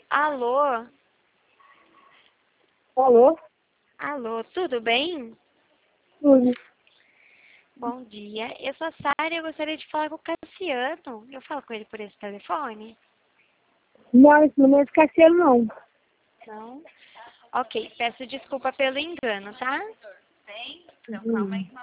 Alô? Alô? Alô, tudo bem? Tudo. Bom dia. Eu sou a Sara e eu gostaria de falar com o Cassiano. Eu falo com ele por esse telefone? Não, esse número é de Cassiano, não. Não? Ok, peço desculpa pelo engano, tá? Uhum.